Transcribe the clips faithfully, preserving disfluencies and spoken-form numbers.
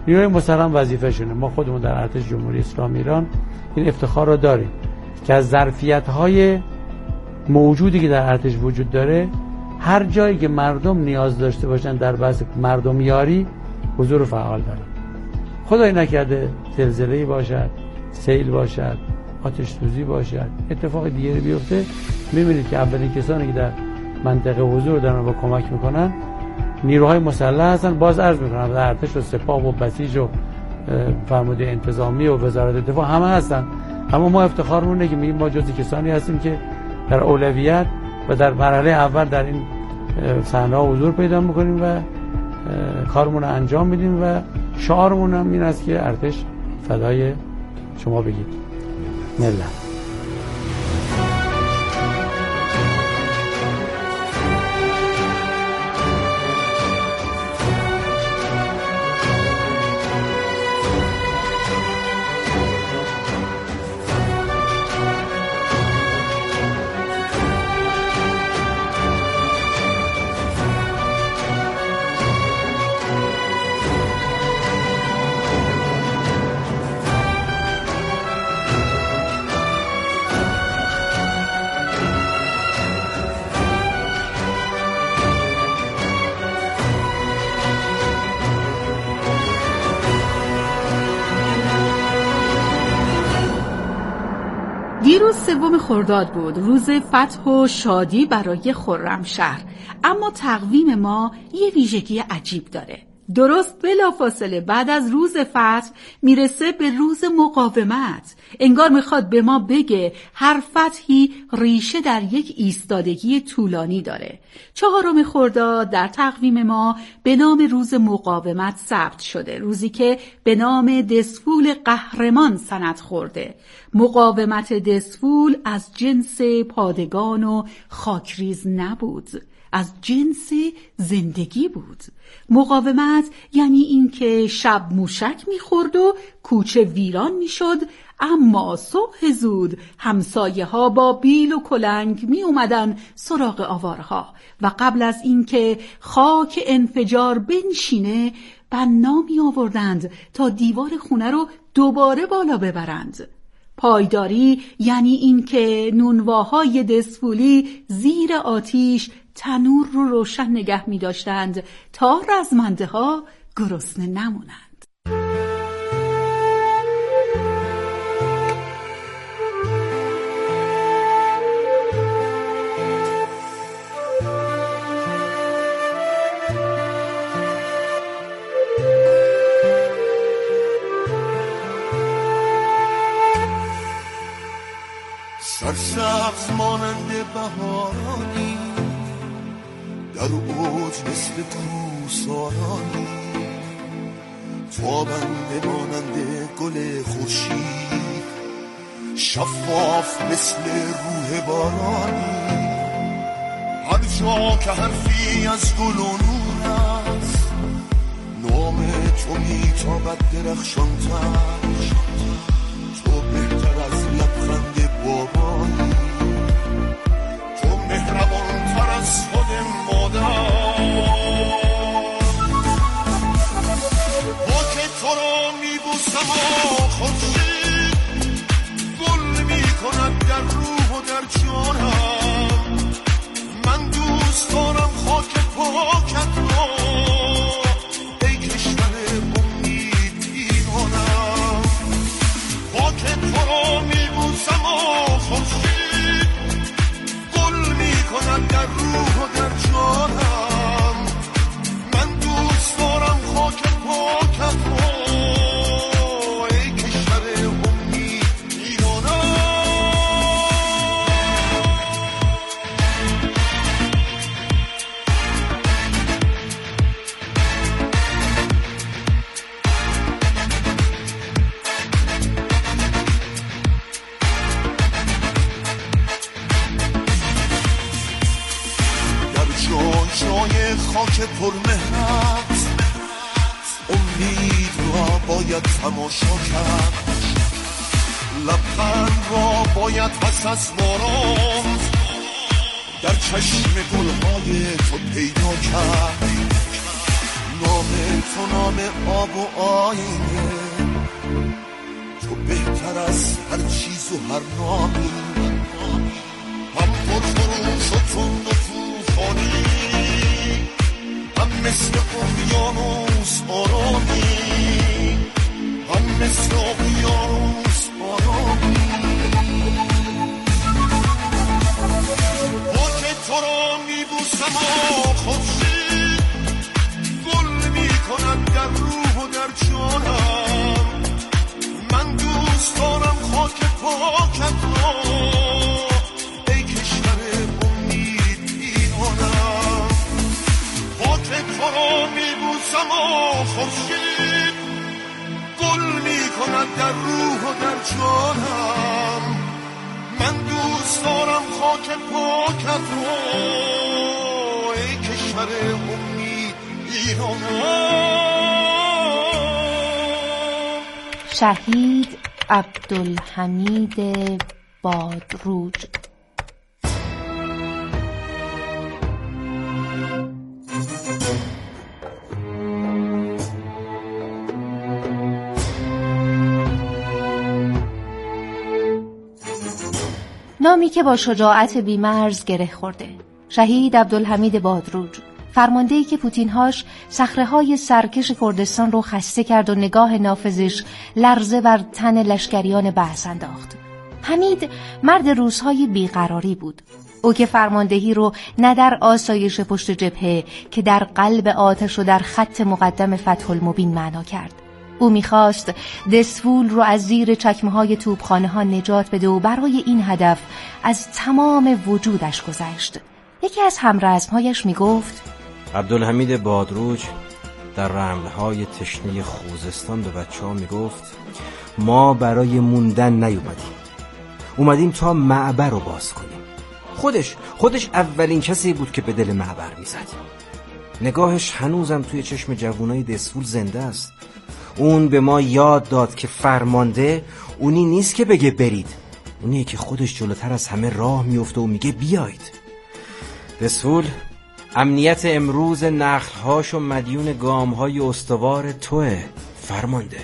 نیروهای مسلح وظیفه شونه. ما خودمون در ارتش جمهوری اسلامی ایران این افتخار رو داریم که از ظرفیت‌های موجودی که در ارتش وجود داره، هر جایی که مردم نیاز داشته باشن در بحث مردمیاری حضور فعال داره. خدای نکرده زلزله‌ای باشد، سیل باشد، آتش سوزی باشد، اتفاق دیگری بیفته، می‌بینید که اولین کسانی که در منطقه حضور دارن و کمک میکنن نیروهای مسلح هستن. باز عرض میکنم در ارتش و سپاه و بسیج و فرمانده انتظامی و وزارت دفاع همه هستن، اما ما افتخارمون اینه که میگیم ما جزو کسانی هستیم که در اولویت و در مرحله اول در این صحنه‌ها حضور پیدا میکنیم و کارمون رو انجام میدیم و شعارمون هم این است که ارتش فدای شما بگید ملت. دیروز سوم خرداد بود، روز فتح و شادی برای خرمشهر، اما تقویم ما یه ویژگی عجیب داره. درست بلافاصله بعد از روز فتح میرسه به روز مقاومت. انگار میخواد به ما بگه هر فتحی ریشه در یک ایستادگی طولانی داره. چهارم خرداد در تقویم ما به نام روز مقاومت ثبت شده، روزی که به نام دسفول قهرمان سند خورده. مقاومت دسفول از جنس پادگان و خاکریز نبود، از جنس زندگی بود. مقاومت یعنی این که شب موشک میخورد و کوچه ویران میشد، اما صبح زود همسایه ها با بیل و کلنگ می اومدن سراغ آوارها و قبل از اینکه خاک انفجار بنشینه بنا می آوردند تا دیوار خونه رو دوباره بالا ببرند. پایداری یعنی این که نونواهای دسفولی زیر آتیش تنور رو روشن نگه می داشتند تا رزمنده ها گرسنه نمونند. سرسبز مانند بهارانی در اوج مثل کوسارانی، تابنده مانند گل خورشید، شفاف مثل روح بارانی. هر جا که حرفی از گل و نور است، نام تو میتابد درخشان‌تر. تو بهتر از لبخند بابایی، تو مهربان تر از خود مادر. با که تو را میبوسم و خورشید گل میکند در روح و در جانم. من دوست دارم خاک پاکت را ای کشور امید ایرانم. با که تو را میبوسم و خورشید گل میکند در روح و در جانم. من دوست دارم خاک پاکت را ای کشور امید ایرانم. جای خاک پرمهنت امید را باید تماشا کرد، لبخند را باید پس از باران در چشم گلهای تو پیدا کرد. نام تو نام آب و آینه، تو بهتر از هر چیز و هر نامی، هم پرفروش و تند و توفانی، هم مثل اقیانوس آرامی، هم مثل اقیانوس آرامی. با که تو را میبوسم و خورشید گل میکند در روح و در جانم، من دوست دارم خاک پاکت را ای کشور امید ایرانم. با که تو را میبوسم و خورشید گل میکند در روح و در جانم، من دوست دارم خاک پاکت را ای کشور امید ایرانم. شهید عبدالحمید بادروج. نامی که با شجاعت بی‌مرز گره خورده. شهید عبدالحمید بادروج، فرماندهی که پوتین‌هاش صخره‌های سرکش کردستان رو خسته کرد و نگاه نافذش لرزه بر تن لشکریان بحث انداخت. حمید مرد روزهای بیقراری بود. او که فرماندهی رو نه در آسایش پشت جبهه که در قلب آتش و در خط مقدم فتح المبین معنا کرد. او میخواست دسفول رو از زیر چکمه‌های توپخانه ها نجات بده و برای این هدف از تمام وجودش گذشت. یکی از همرزمهایش میگفت عبدالحمید بادروج در رملهای تشنه خوزستان به بچه ها میگفت ما برای موندن نیومدیم، اومدیم تا معبر رو باز کنیم. خودش خودش اولین کسی بود که به دل معبر میزد. نگاهش هنوزم توی چشم جوانای دسفول زنده است. اون به ما یاد داد که فرمانده اونی نیست که بگه برید، اونیه که خودش جلوتر از همه راه میفته و میگه بیایید. دسفول امنیت امروز نخلهاش و مدیون گامهای استوار توه فرمانده.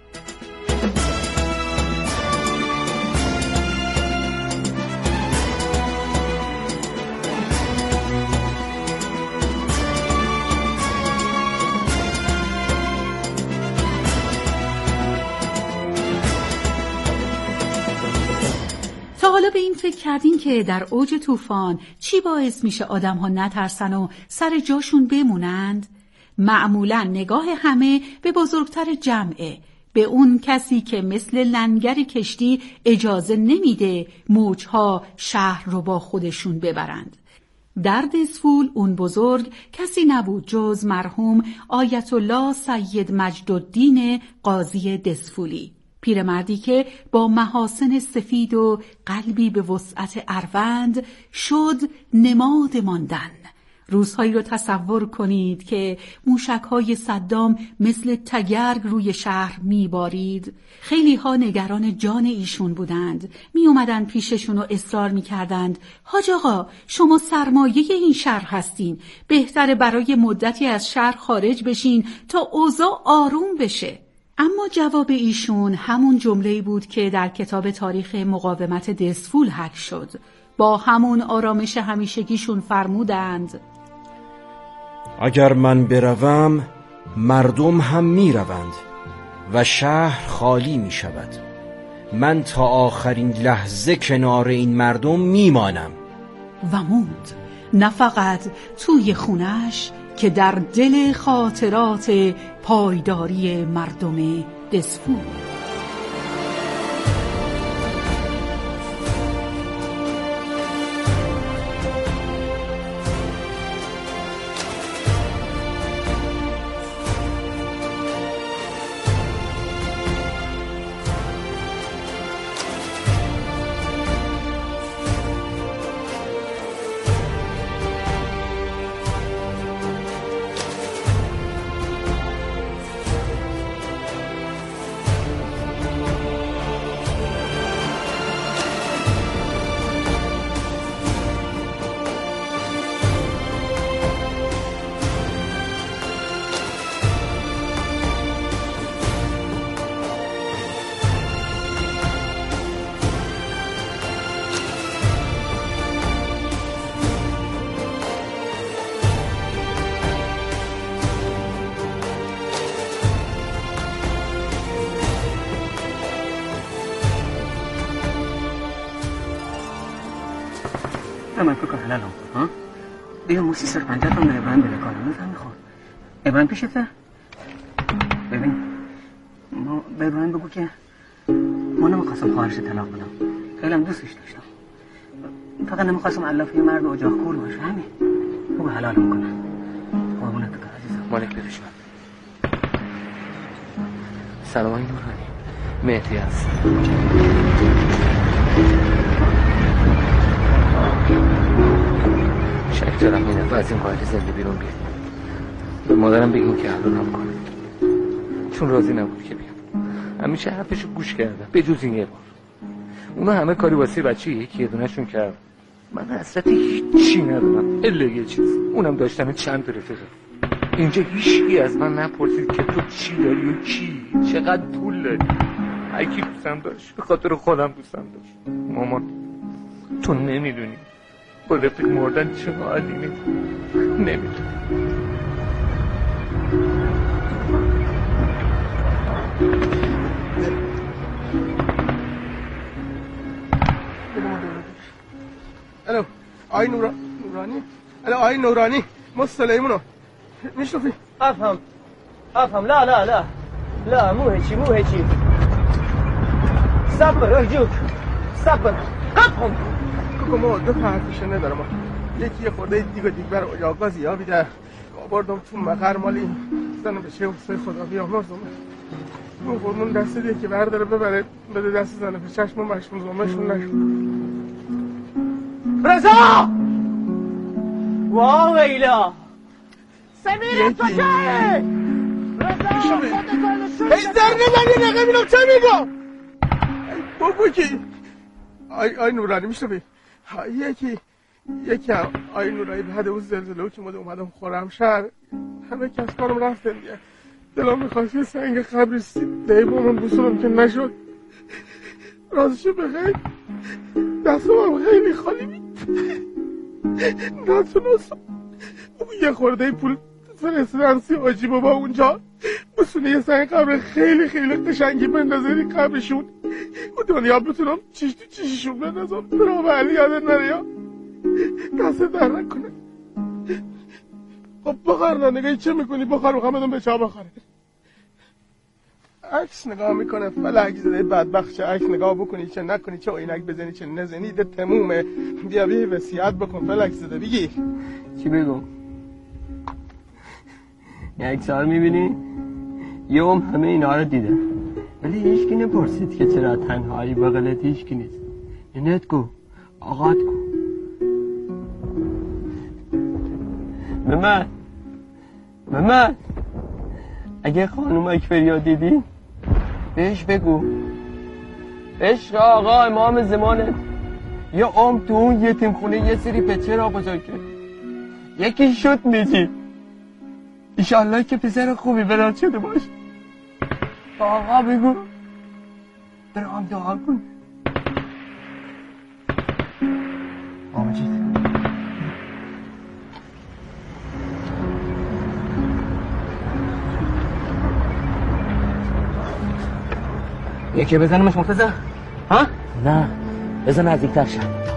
حالا به این فکر کردین که در اوج طوفان چی باعث میشه آدم ها نترسن و سر جاشون بمونند؟ معمولا نگاه همه به بزرگتر جمعه، به اون کسی که مثل لنگر کشتی اجازه نمیده موجها شهر رو با خودشون ببرند. در دسفول اون بزرگ کسی نبود جز مرحوم آیت الله سید مجدالدین قاضی دسفولی، پیرمردی که با محاسن سفید و قلبی به وسعت اروند شد نماد ماندن. روزهایی رو تصور کنید که موشک‌های صدام مثل تگرگ روی شهر میبارید. خیلی ها نگران جان ایشون بودند، می اومدن پیششون و اصرار میکردند حاج آقا شما سرمایه این شهر هستین، بهتره برای مدتی از شهر خارج بشین تا اوضاع آروم بشه. اما جواب ایشون همون جمله‌ای بود که در کتاب تاریخ مقاومت دسفول حک شد. با همون آرامش همیشگیشون فرمودند اگر من بروم مردم هم می روند و شهر خالی می شود. من تا آخرین لحظه کنار این مردم می مانم. و موند، نه فقط توی خونش که در دل خاطرات پایداری مردم دسفول. من تو که حلالم کن ها. بیا موسی سر پنجه تا من ابراهیم بله کارم میفهم میخوام. ابراهیم پیشته؟ ببین ما به ابراهیم بگو که ما نمیخواستم خواهرش طلاق بدم، خیلی هم دوستش داشتم، فقط نمیخواستم علافه مرد اجاق کور باشه. همین بگو حلال میکنه. قربونت برم عزیزم. مالک برش من. سلام آقای نورانی، مهدی هست. شک دارم این دفعه از این قاعده زنده بیرون بیاد. به مادرم بگین که حلالم کنه، چون راضی نبود که بیاد. همیشه حرفشو گوش کردم به جز این یه بار. اونا همه کاری واسه بچه یکی یه دونه‌شون کرد. من حسرت هیچی ندارم الا یه چیز، اونم داشتن چند رفیقه. اینجا هیچکی از من نپرسید که تو چی داری و کی چقدر پول داری. هر کی دوستم داشت به خاطر خودم دوستم داشت. مامان تو نمیدونی با رفیق مردن چه حالی نمیدونی. الو آی نورا... نورانی الو آی نورانی ما سلیمونو میشوفی؟ افهم افهم لا لا لا لا مو هيجي مو هيجي صبر ارجوك صبر قفهم کوکو ما دو تا حرفشه ندارم. یکی یه خورده دیگه دیگه برای اجاقا زیابیده بردم تو مقر مالی زنم به چه حسای خدا بیامرزم. اون فرمون دسته دیگه که برداره ببره بده دست زنه به چشم و مشمون زمشون نشون. رضا واو ایلا سمیر تو جایی رضا بیزر نزنی نقه بینم چه میگم بگو که آی, آی نورانی میشنوی یکی یکی آی نورانی بعد اون زلزله که مده اومدم خرمشهر همه کس کارم رفتن دیگه. دلم میخواست یه سنگ قبری سید دهی با من بسونم که نشد. رازشو بخیر دستم هم خیلی خالی بید نتونستم یه خورده پول فرستادم سی حاجی بابا اونجا بسونه یه سنگ قبر خیلی خیلی قشنگی بندازه قبرشون و دنیا بتونم چیش تو چیششون بندازم. برام علی یادت نره یا دست در نکنه. خب بخار نه نگاهی چه میکنی؟ بخار محمدم به چا بخاره. عکس نگاه میکنه فلک زده بدبخت. چه عکس نگاه بکنی چه نکنی، چه اینک بزنی چه نزنی، ده تمومه. بیا بیا وصیت بکن فلک زده. بگی چی بگم؟ یه عکس ها رو میبینی؟ یه هم همه اینا رو دیده ولی هیچکی نپرسید که چرا تنهایی بغلت هیچکی نیست. اینت گو آقات گو ممن ممن اگه خانوم اکبریا دیدی بهش بگو عشق آقا امام زمانت یه عمر تو اون یتیم خونه یه سری پچه را بزرگ کرد. یکی شد میجی ایشالله که پسر خوبی برات شده باش. آقا بگو برام دعا کن. آمجید یکی بزنمش مرتضی؟ ها؟ نه بزن نزدیکتر شد.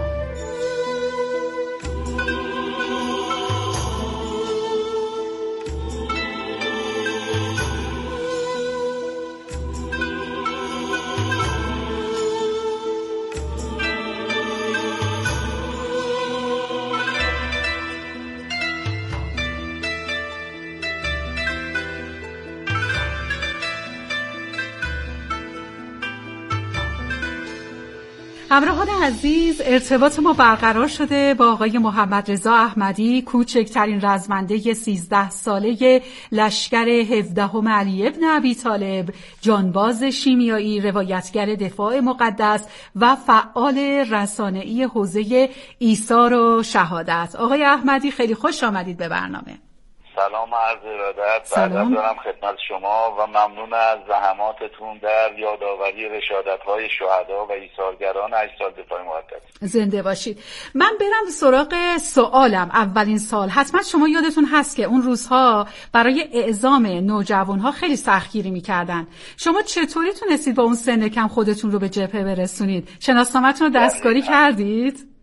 همراهان عزیز، ارتباط ما برقرار شده با آقای محمد رضا احمدی، کوچکترین رزمنده سیزده ساله لشکر هفدهم علی ابن ابی طالب، جانباز شیمیایی، روایتگر دفاع مقدس و فعال رسانه‌ای حوزه ایثار و شهادت. آقای احمدی خیلی خوش آمدید به برنامه. سلام عرض ارادت. بعد دارم خدمت شما و ممنون از زحماتتون در یادآوری رشادت‌های شهدا و ایثارگران اجساد دفاع مقدس. زنده باشید. من برم سراغ سوالم. اولین سال حتما شما یادتون هست که اون روزها برای اعزام نوجوانها خیلی سختگیری می‌کردن. شما چطوری تونستید با اون سن کم خودتون رو به جبهه برسونید؟ شناسنامه‌تون رو دستکاری کردید؟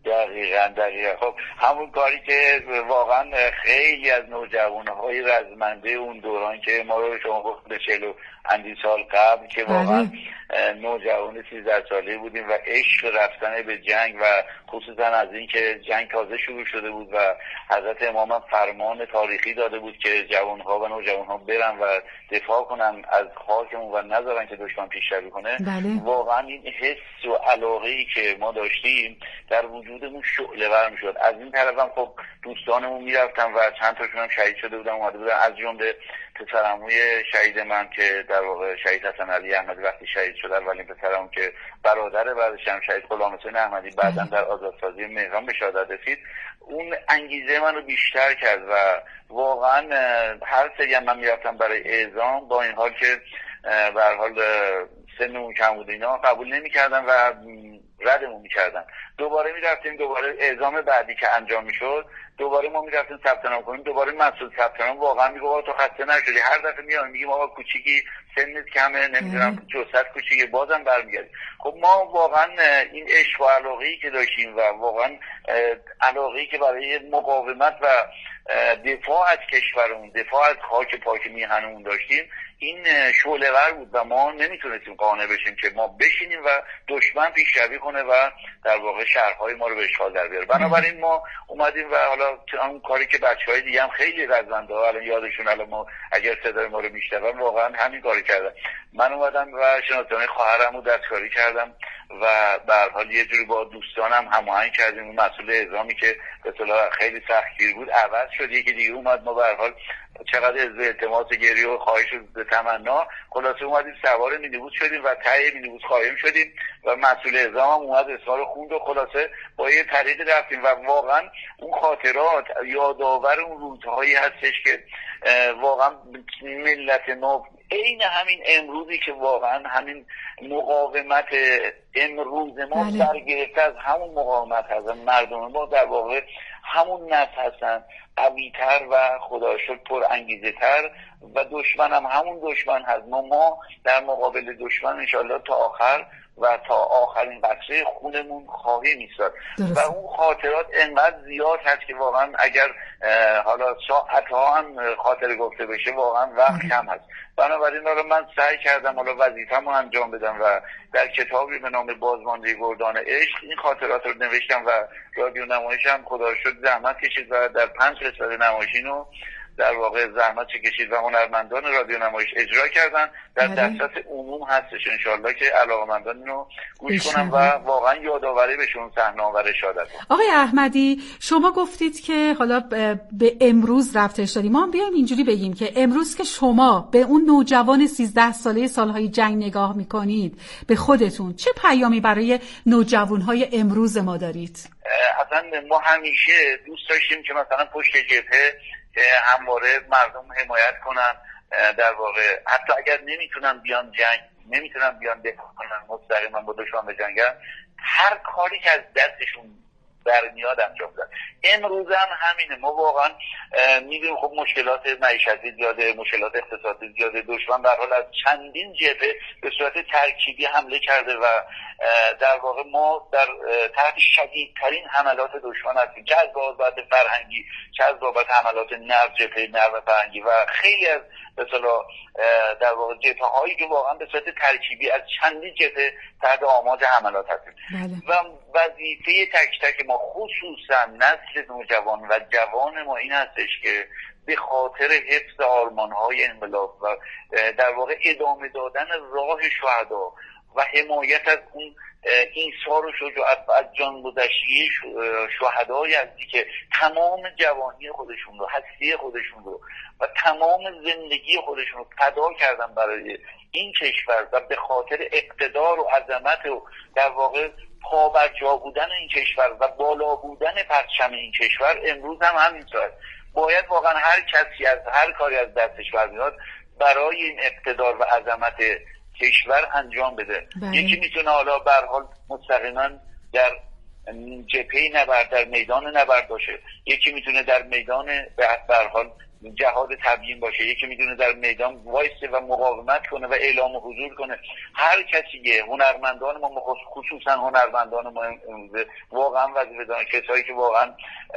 دقیقاً دقیقاً خب همون کاری که واقعا خیلی از نوجوانهای رزمنده اون دوران که ما رو شما گفتید چهل و اندی سال قبل که واقعا نوجوان سیزده ساله بودیم و عشق رفتن به جنگ و خصوصا از این که جنگ تازه شروع شده بود و حضرت امام فرمان تاریخی داده بود که جوانها و نوجوانها برن و دفاع کنن از خاکمون و نذارن که دشمن پیشروی کنه. بله. واقعا این حس و علاقه‌ای که ما داشتیم در وجودمون شعله ور میشد. از این طرف هم خب دوستانمون میرفتن و چند تاشون هم شهید شده بودن اومده بودن، از جمله پسرعموی شهید من که در واقع شهید حسن علی احمدی وقتی شهید شد، ولی پسرم که برادر بعدش هم شهید غلام حسین احمدی بعداً در آزادسازی مهران به شهادت رسید، اون انگیزه منو بیشتر کرد و واقعا هر سری من میرفتم برای اعزام، با این حال که به هر حال سنمون کم بود اینا قبول نمی‌کردن و ردمون می‌کردن. دوباره می‌رفتیم، دوباره اعزام بعدی که انجام می‌شد دوباره ما می‌رفتیم ثبت نام کنیم، دوباره مسئول ثبت نام واقعا میگه آقا تو خسته نشدی، هر دفعه میام میگیم آقا کوچیکی سنت کمه نمیدونم جثت کوچیکه بازم برمیگردی. خب ما واقعا این عشق و علاقه‌ای که داشتیم و واقعا علاقه‌ای که برای مقاومت و دفاع از کشورمون، دفاع از خاک پاک میهنمون داشتیم، این شعله‌ور بود و ما نمیتونستیم قانع بشیم که ما بشینیم و دشمن پیشروی کنه و در واقع شهرهای ما رو به اشغال در بیاره. بنابراین ما اومدیم و حالا اون کاری که بچهای دیگه هم خیلی رزمنده‌ها الان یادشون الان ما اگر صدای ما رو میشنون واقعا همین کاری کردن. من اومدم و شناسنامه خواهرمو دستکاری کردم و به هر حال یه جوری با دوستانم هماهنگ کردیم. اون مسئول اعزامی که به اصطلاح خیلی سختگیر بود عوض شد، یکی دیگه اومد. ما به هر حال چقدر از التماس گریه و خواهش و تمنا خلاصه اومدیم سوار مینیبوس شدیم و ته مینیبوس قایم شدیم و مسئول اعزام هم اومد اظهار خوند و خلاصه با یه طریق رفتیم و واقعا اون خاطرات یادآور اون روزهایی هستش که واقعا ملت ما عین همین امروزی که واقعا همین مقاومت امروز ما در گرفته از همون مقاومت هست. مردم ما در واقع همون نسل هستن، قوی‌تر و خدا شکر پر انگیزه تر و دشمن هم همون دشمن هست. ما ما در مقابل دشمن انشالله تا آخر و تا آخرین قطره خونمون خواهیم ایستاد و اون خاطرات انقدر زیاد هست که واقعا اگر حالا ساعتها هم خاطره گفته بشه واقعا وقت کم هست. بنابراین حالا من سعی کردم حالا وظیفه‌مو انجام بدم و در کتابی به نام بازمانده گردان عشق این خاطرات رو نوشتم و رادیو نمایش هم خدا رو شکر زحمت کشید و در پنج قسمت نمایشینو در واقع زحمت کشید و هنرمندان رادیو نمایش اجرا کردن. در دسترس عموم هستش انشالله که علاقه‌مندان اینو گوش کنن و واقعا یادآوری بهشون صحنه و رشادت. آقای احمدی شما گفتید که حالا به امروز ربطش داریم، ما هم بیایم اینجوری بگیم که امروز که شما به اون نوجوان سیزده ساله سالهای جنگ نگاه میکنید به خودتون چه پیامی برای نوجوانهای امروز ما دارید؟ اصلا ما همیشه دوست داشتیم که مثلا پشت جبهه همواره مردم حمایت کنن، در واقع حتی اگر نمیتونن بیان جنگ، نمیتونن بیان دفاع کنن مستقیما با دشمن بجنگن، هر کاری که از دستشون برمیاد انجام بدن. امروز هم همینه. ما واقعا میدونیم خب مشکلات معیشتی زیاده، مشکلات اقتصادی زیاده، دشمن به هر حال از چندین جبهه به صورت ترکیبی حمله کرده و در واقع ما در تحت شدیدترین حملات دشمن هستیم، چه از بابت فرهنگی، چه از بابت حملات نرم، جبهه نرم فرهنگی و خیلی از به اصطلاح در واقع جبهه هایی که واقعا به صورت ترکیبی از چندین جبهه تحت آماج حملات هستیم. بله. و وظیفه تک تک ما خصوصا نسل نوجوان و جوان ما این هستش که به خاطر حفظ آرمان‌های انقلاب و در واقع ادامه دادن راه شهدا و حمایت از اون ایثار و شجاعت و از جانگذشتگی شهدایی هستی که تمام جوانی خودشون رو، هستی خودشون رو و تمام زندگی خودشون رو فدا کردن برای این کشور و به خاطر اقتدار و عظمت و در واقع پا بر جا بودن این کشور و بالا بودن پرچم این کشور امروز هم همینطور. باید واقعا هر کسی از هر کاری از دستش برمیاد برای این اقتدار و عظمت کشور انجام بده. بله. یکی میتونه حالا به هر حال مستقیما در جبهه نبرد، در میدان نبرد باشه، یکی میتونه در میدان به هر حال جهاد تبیین باشه، یکی میدونه در میدان وایسه و مقاومت کنه و اعلام حضور کنه. هر کسی، هنرمندان ما خصوصا هنرمندان ما امروزه واقعا وظیفه دارن، کسایی که واقعا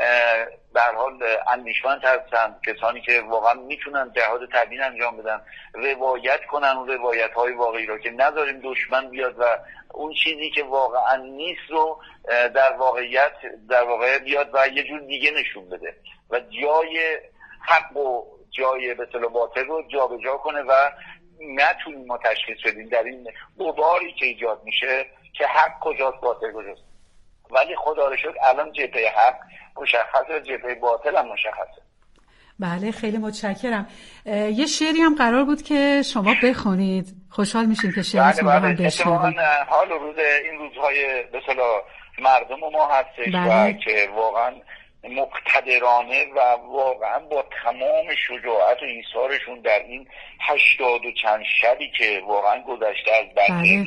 در حال اندیشمند هستن، کسانی که واقعا میتونن جهاد تبیین انجام بدن، روایت کنن اون روایت های واقعی رو، که نذاریم دشمن بیاد و اون چیزی که واقعا نیست رو در واقعیت در واقع بیاد و یه جور دیگه نشون بده و جای حق و جای به اصطلاح باطل رو جابجا کنه و نتونیم ما تشخیص بدیم در این غباری که ایجاد میشه که حق کجاست باطل کجاست. ولی خدا رو شکر الان جبهه حق مشخصه، جبهه باطل هم مشخصه. بله خیلی متشکرم. یه شعری هم قرار بود که شما بخونید، خوشحال میشیم که شعرتون رو هم بشنویم. حال روز این روزهای به اصطلاح مردم ما هستش و که واقعا مقتدرانه و واقعا با تمام شجاعت و ایثارشون در این هشتاد و چند شبی که واقعا گذشته از بله.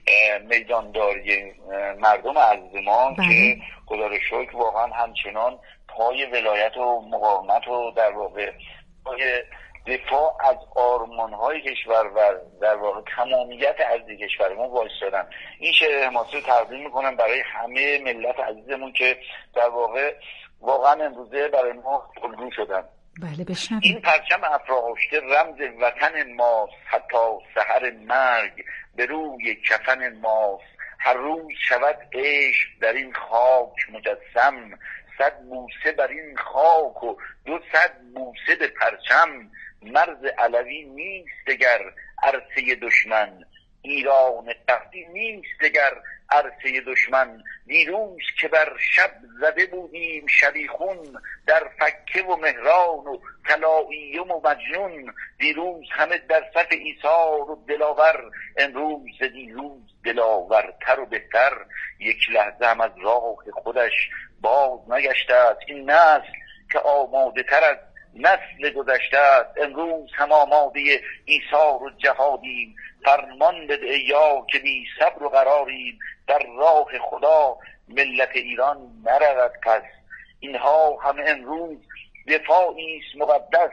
میدانداری مردم عزیز ما بله. که خدا رو شکر واقعا همچنان پای ولایت و مقاومت و در واقع پای دفاع از آرمان‌های کشور و در واقع تمامیت ارضی کشور ما وایسادن. این شعر حماسی رو تقدیم میکنم برای همه ملت عزیزمون که در واقع واقعا امروزه برای ما الگو شدن. بله بشنویم. این پرچم افراخته رمز وطن ماست، حتی سحر مرگ به روی کفن ماست. هر روز شود عشق در این خاک مجسم، صد بوسه بر این خاک و دو صد بوسه به پرچم. مرز علوی نیست دگر عرصه دشمن، ایران تختی نیست دگر عرصه دشمن. دیروز که بر شب زده بودیم شبیخون، در فکه و مهران و طلاییم و مجنون. دیروز همه در صف ایثار و دلاور، امروز دیروز دلاورتر و بهتر. یک لحظه هم از راه خودش باز نگشته است این نسل که آماده تر از نسل گذشته است. امروز هم آماده ایثار و جهادیم، فرمان بده ای یا که بی صبر و قراریم. در راه خدا ملت ایران نرود پس، اینها همه امروز دفاعی است مقدس.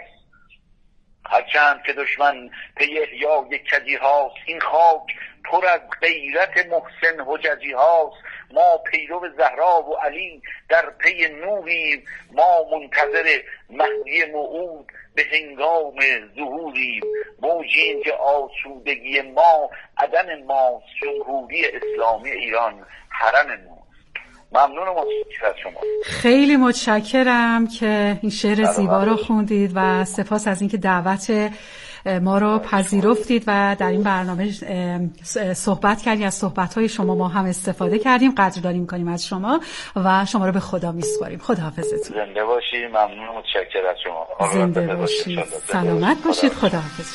هرچند که دشمن پی احیای کجی هاست، این خاک پر از غیرت محسن حججی هاست. ما پیرو زهرا و علی در پی نوریم، ما منتظر مهدی موعود به هنگام ظهوریم. موجیم که آسودگی ما عدم ماست، جمهوری اسلامی ایران حرم ما. ممنون و متشکرم از شما. خیلی متشکرم که این شعر زیبا رو خوندید و سپاس از اینکه دعوت ما رو پذیرفتید و در این برنامه صحبت کردیم. از صحبت‌های شما ما هم استفاده کردیم، قدردانی می‌کنیم از شما و شما رو به خدا می‌سپاریم. خداحافظتون. زنده باشید. ممنون و متشکرم از شما. زنده باشید. سلامت باشید. خداحافظ.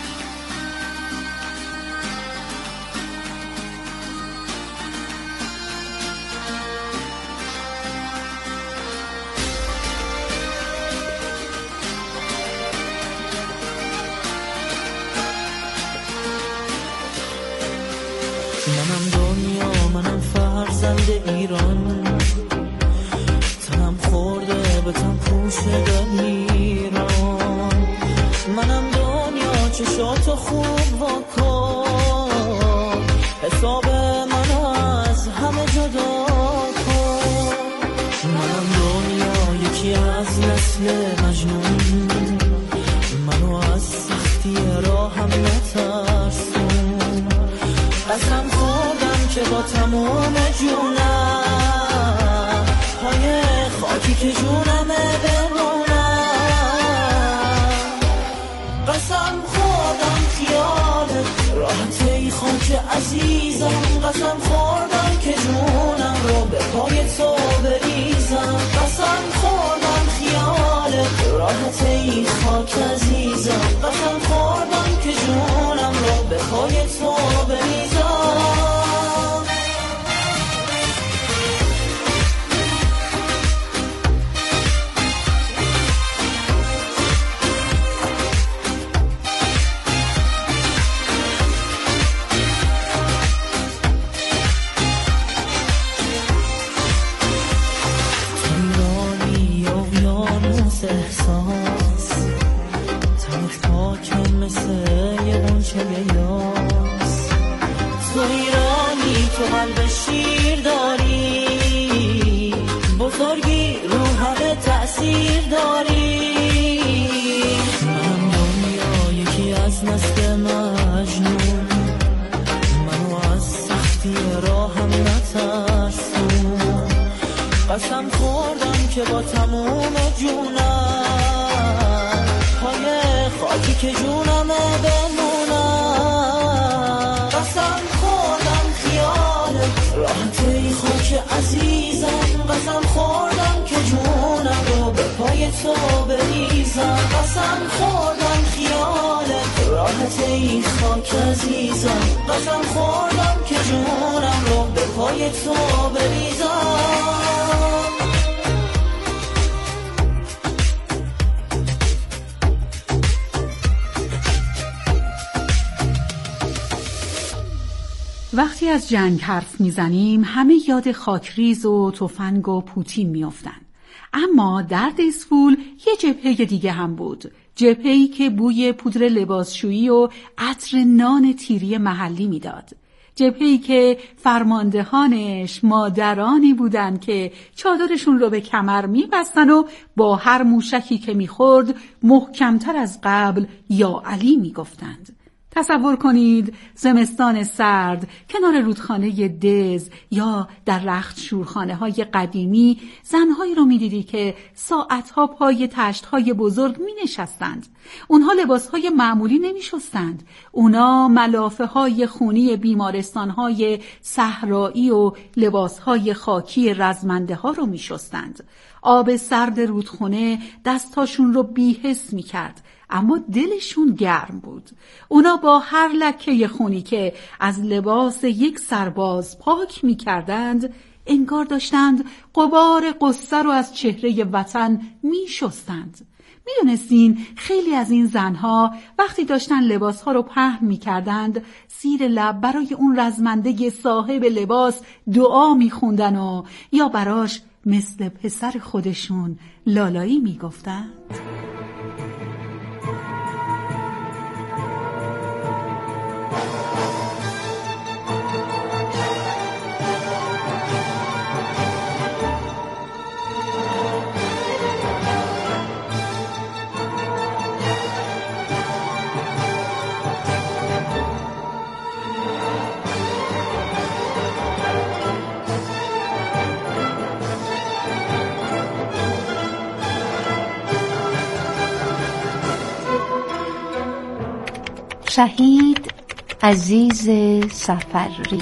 منم دنیا، منم فرزند ایران، تنم خورده به تن پوشیده ایران. منم دنیا، چشاتو خوب واکن، حساب منو از همه جدا کن. منم دنیا، یکی از نسل مجنون، منو از سختی راهم نترسون. قسم خوردم که با تمام جونم پای خاکی که جونمه بمونم. قسم خوردم خیالت راحت ای خاک عزیزم، قسم خوردم که جونم رو به پای تو بریزم. قسم خوردم خیالت راحت ای خاک عزیزم، قسم خوردم که جونم رو به پای تو بریزم. احساس غنچه یاس. تو ایرانی، تو قلب شیر داری، بزرگی رو همه تأثیر داری. من دنیا یکی از نسل مجنون، منو از سختی راهم نترسون. قسم خوردم که با تموم جونم پای خاکی که جونمه بمونم. قسم خوردم خیالت راحت ای خاک عزیزم، قسم خوردم که جونم رو به پای تو بریزم. قسم خوردم خیالت راحت ای خاک عزیزم، قسم خوردم که جونم رو به پای تو بریزم. وقتی از جنگ حرف میزنیم همه یاد خاکریز و تفنگ و پوتین میافتن. اما در دسفول یه جبهه دیگه هم بود. جبهه‌ای که بوی پودر لباسشویی و عطر نان تیری محلی میداد. جبهه‌ای که فرماندهانش مادرانی بودن که چادرشون رو به کمر میبستن و با هر موشکی که میخورد محکمتر از قبل یا علی میگفتند. تصور کنید زمستان سرد کنار رودخانه دز یا در رخت شورخانه های قدیمی زنهایی رو میدیدی که ساعتها پای تشتهای بزرگ می نشستند. اونها لباسهای معمولی نمی شستند. اونا ملافه های خونی بیمارستان های صحرایی و لباسهای خاکی رزمنده ها رو می شستند. آب سرد رودخانه دستاشون رو بی‌حس می کرد. اما دلشون گرم بود. اونا با هر لکه خونی که از لباس یک سرباز پاک می کردند انگار داشتند غبار قصه رو از چهره وطن می شستند. می دونستین خیلی از این زنها وقتی داشتن لباسها رو پهن می کردند زیر لب برای اون رزمنده صاحب لباس دعا می خوندن و یا براش مثل پسر خودشون لالایی می گفتند. شهید عزیز سفری.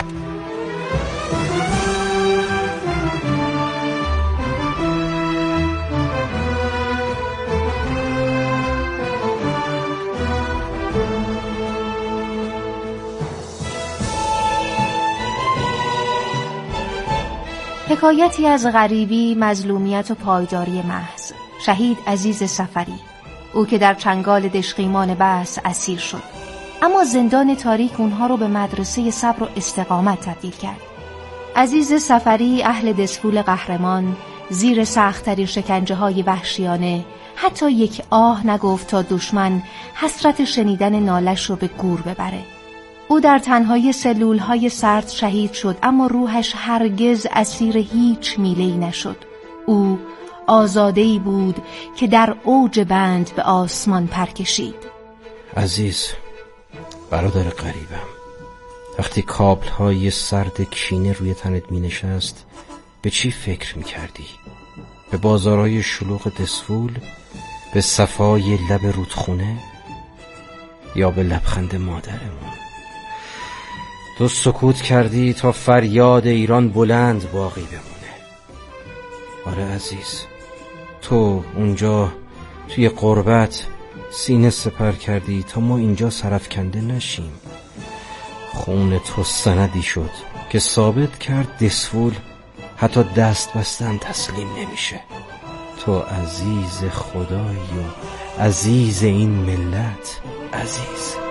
حکایتی از غریبی، مظلومیت و پایداری محض. شهید عزیز سفری، او که در چنگال دشقیمان بحث اسیر شد، اما زندان تاریک اونها رو به مدرسه صبر و استقامت تبدیل کرد. عزیز سفری اهل دسفول قهرمان زیر سخت‌ترین شکنجه‌های وحشیانه حتی یک آه نگفت تا دشمن حسرت شنیدن نالش رو به گور ببره. او در تنهایی سلولهای سرد شهید شد، اما روحش هرگز اسیر هیچ میله‌ای نشد. او آزاده‌ای بود که در اوج بند به آسمان پر کشید. عزیز برادر غریبم، وقتی کابل‌های سرد کینه روی تنت می نشست به چی فکر می کردی؟ به بازارهای شلوغ دسفول؟ به صفای لب رودخونه؟ یا به لبخند مادرمون؟ تو سکوت کردی تا فریاد ایران بلند باقی بمونه. آره عزیز، تو اونجا توی غربت سینه سپر کردی تا ما اینجا سرفکنده نشیم. خون تو سندی شد که ثابت کرد دسفول حتی دست بستن تسلیم نمیشه. تو عزیز خدایی و عزیز این ملت. عزیز